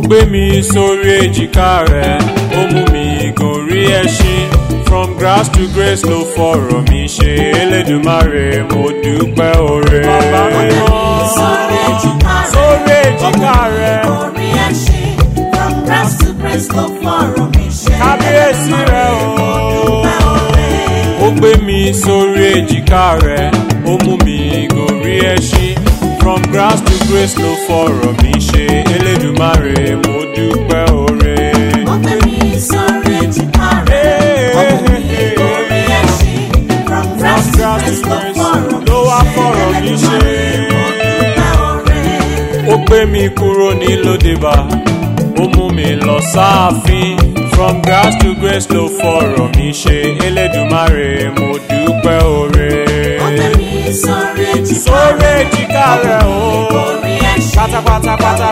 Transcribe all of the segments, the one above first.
gbé mi sórí èjìká rẹ̀, ó mú mi gòrí ẹṣin. From grass to grace ló fọ̀rọ̀ mi ṣe, Elédùmarè mo dúpẹ́ oore. Bàbá mi mọ́ sórí èjìká rẹ̀, gòrí ẹṣin. From grass to grace ló fọ̀rọ̀ mi ṣe, kábíyèsí rẹ̀ o. Ó gbé mi sórí èjìká rẹ̀, ó mú mi gòrí ẹṣin. From grass to grace ló fọ̀rọ̀ mi ṣe, Elédùmarè mo dúpẹ́ oore. Ó gbé mi sórí èjìká rẹ̀, ó mú mi gòrí ẹṣin. From grass to grace ló fọ̀rọ̀ mi ṣe, Elédùmarè mo dúpẹ́ oore. Ó gbé mi kúrò ní Lódebà, ó mú mi lọ sáàfin. From grass to grace ló fọ̀rọ̀ mi ṣe, Elédùmarè mo dúpẹ́ oore. Ó gbé mi sórí èjìká rẹ̀ o, gòrí ẹṣin. pátápátá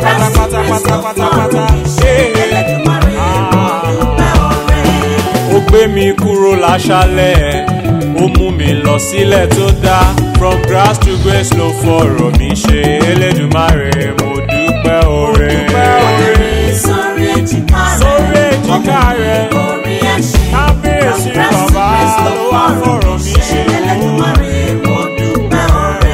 Elédùmarè mo dúpẹ́ oore. Ó gbé mi kúrò láṣálẹ̀, ó mú mi lọ sílẹ̀ tó dá. From grass to grace ló fọ̀rọ̀ mi ṣe, Elédùmarè mo dúpẹ́ oore. Sórí èjìká rẹ̀, gòrí ẹṣin. Kábíyèsí bàbá ló wá fọ̀rọ̀ mi ṣe. Elédùmarè mo dúpẹ́ oore.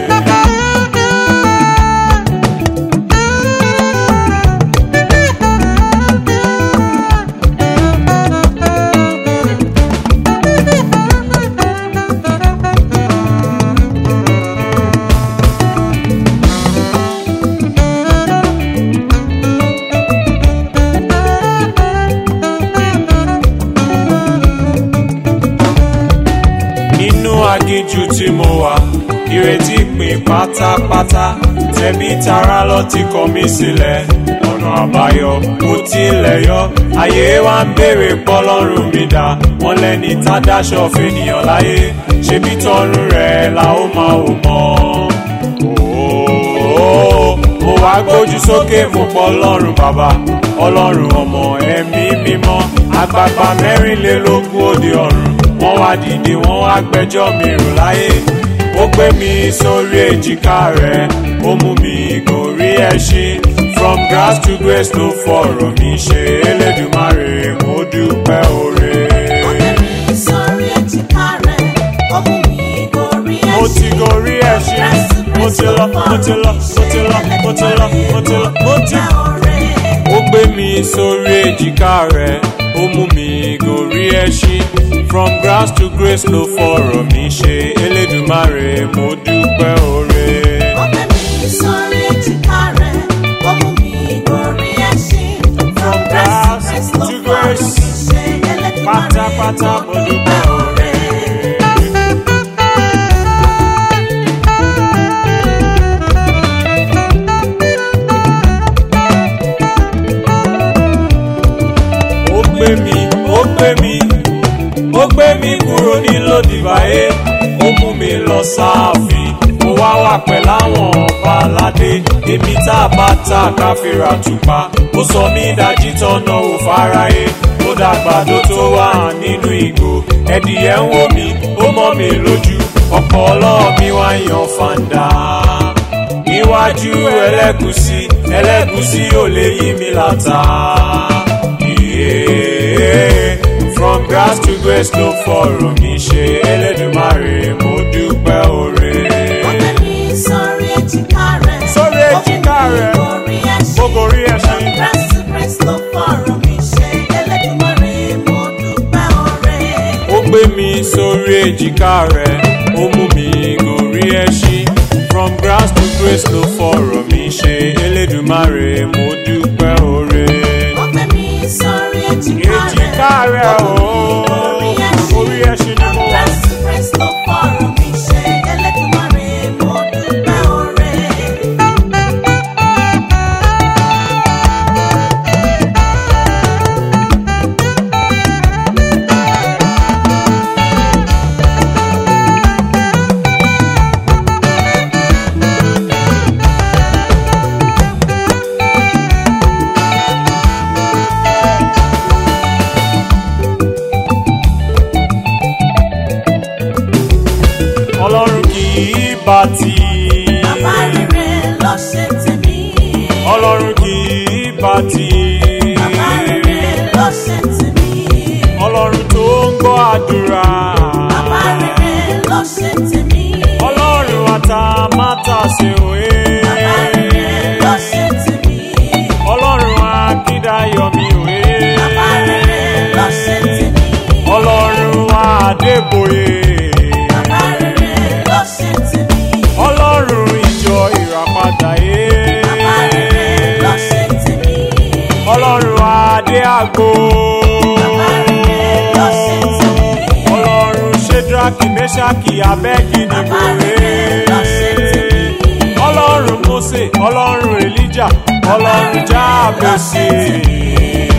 Aginjù tí mo wà, ìrètí pin pátápátá. Tẹ̀bí tará lọ ti kọ̀ mí sílẹ̀, ọ̀nà àbáyọ kò tilẹ̀ yọ. Ayé wa ń béèrè pọ́lọ́run mi dá, wọ́n lẹ́ni tá dáṣọ fènìyàn láyé. Ṣebí tọ̀run rẹ̀ la ó máa wò mọ́. Mo wá gbójú sókè mo pọ̀ Ọlọ́run bàbá, Ọlọ́run ọmọ ẹ̀mí mímọ́. Àgbààgbà mẹ́rìnlélógún òde ọ̀run, wọ́n wá dìde wọ́n wá gbẹ́jọ́ mi rò láyé. Ó gbé mi sórí èjìká rẹ̀, ó mú mi gòrí ẹṣin. From grass to grace ló fọ̀rọ̀ mi ṣe, Elédùmarè mo dúpẹ́ oore. Ó gbé mi sórí èjìká rẹ̀, ó mú mi gòrí ẹṣin. Mo ti gòrí ẹṣin, mo ti lọ. Ó gbé mi sórí èjìká rẹ̀, ó mú mi gòrí ẹṣin. From grass to grace ló fọ̀rọ̀ mi ṣe, Elédùmarè mo dúpẹ́ oore. Ó gbé mi sórí èjìká rẹ̀, ó mú mi gòrí ẹṣin. From grass to grace ló fọ̀rọ̀ mi ṣe, Elédùmarè pátápátá mo dúpẹ́ oore. Ó gbé mi kúrò ní Lódebà, ó mú mi lọ sáàfin. Mo wá wà pẹ̀lú àwọn ọba aládé, èmi tá a bá ta káfíra tùpá. Ó sọ mí dájí tọ́nà ò fáráyé, ó dàgbàdo tó wà nínú ìgò. Ẹdìyẹ ń wò mí, ó mọ́ mi lójú, ọpọlọ mi wá yan fàǹdà. Níwájú ẹlẹ́gùsí ò lè yí mi látà. From grass to grace ló fọ̀rọ̀ mi ṣe, Elédùmarè mo dúpẹ́ oore. Ó gbé mi sórí èjìká rẹ̀, mo gòrí ẹṣin. From grass to grace ló fọ̀rọ̀ mi ṣe, Elédùmarè mo dúpẹ́ oore. Ó gbé mi sórí èjìká rẹ̀, ó mú mi gòrí ẹṣin. From grass to grace ló fọ̀rọ̀ mi ṣe, Elédùmarè mo dúpẹ́ oore. Ó gbé mi sórí èjìká rẹ̀, o, orí ẹṣin ni mo wà. From grass to grace ló fọ̀rọ̀ mi ṣe, Elédùmarè mo dúpẹ́ oore. bá ti. Bàbá rere ló ṣe tèmi. Ọlọ́run kì í bá Gòláyátì. Bàbá rere ló ṣe tèmi. Ọlọ́run tó ń gbọ́ àdúrà. Bàbá rere ló ṣe tèmi. Ọlọ́run àtàmátàsé òye. Bàbá rere ló ṣe tèmi. Ọlọ́run Akíndayọ̀mí òye. Bàbá rere ló ṣe tèmi. Ọlọ́run Adébóyè. Bàbá rere ló ṣe tèmi. Ọlọ́run ìjọ ìràpadà yé. Bàbá rere ló ṣe tèmi. Ọlọ́run Adé Àgbò. Bàbá rere ló ṣe tèmi. Ọlọ́run Ṣédrákì Méṣákì Abẹ́gídìgbò Bàbá rere ló ṣe tèmi. Ọlọ́run Mósè, Ọlọ́run Èlíjà, Ọlọ́run Jábésì.